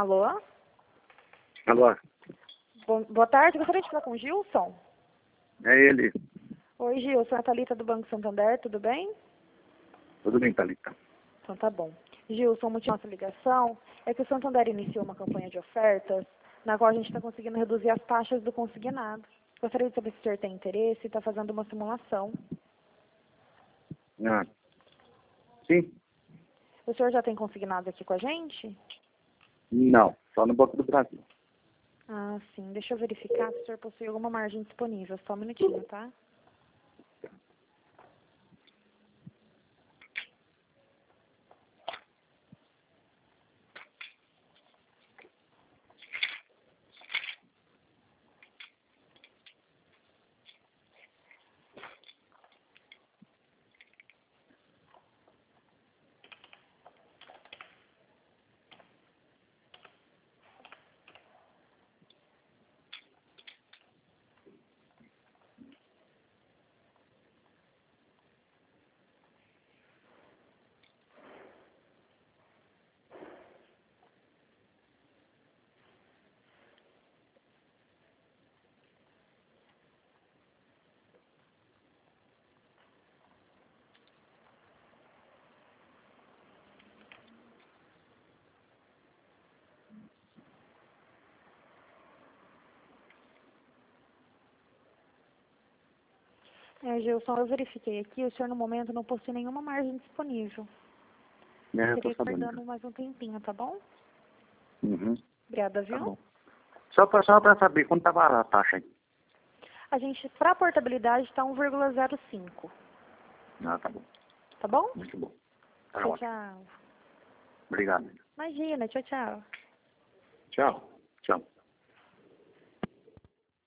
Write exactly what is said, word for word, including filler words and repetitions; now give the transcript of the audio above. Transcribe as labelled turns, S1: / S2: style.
S1: Alô?
S2: Alô?
S1: Bom, boa tarde, gostaria de falar com o Gilson.
S2: É ele.
S1: Oi, Gilson, é a Thalita do Banco Santander, tudo bem?
S2: Tudo bem, Thalita?
S1: Então tá bom. Gilson, o motivo da nossa ligação é que o Santander iniciou uma campanha de ofertas na qual a gente está conseguindo reduzir as taxas do consignado. Gostaria de saber se o senhor tem interesse e está fazendo uma simulação.
S2: Ah. Sim?
S1: O senhor já tem consignado aqui com a gente?
S2: Não, só no Banco do Brasil.
S1: Ah, sim. Deixa eu verificar se o senhor possui alguma margem disponível. Só um minutinho, tá? É, Gilson, eu verifiquei aqui, o senhor no momento não possui nenhuma margem disponível.
S2: É, eu tô
S1: Teria que
S2: sabendo.
S1: aguardando mais um tempinho, tá bom?
S2: Uhum.
S1: Obrigada,
S2: Tá
S1: viu?
S2: bom. Só pra, só pra saber quanto tava a taxa aí.
S1: A gente, para portabilidade, está um vírgula zero cinco,
S2: Ah, tá bom.
S1: tá bom?
S2: Muito bom. Tá
S1: Tchau,
S2: ótimo.
S1: tchau.
S2: Obrigado.
S1: Imagina, tchau, tchau.
S2: Tchau. Tchau.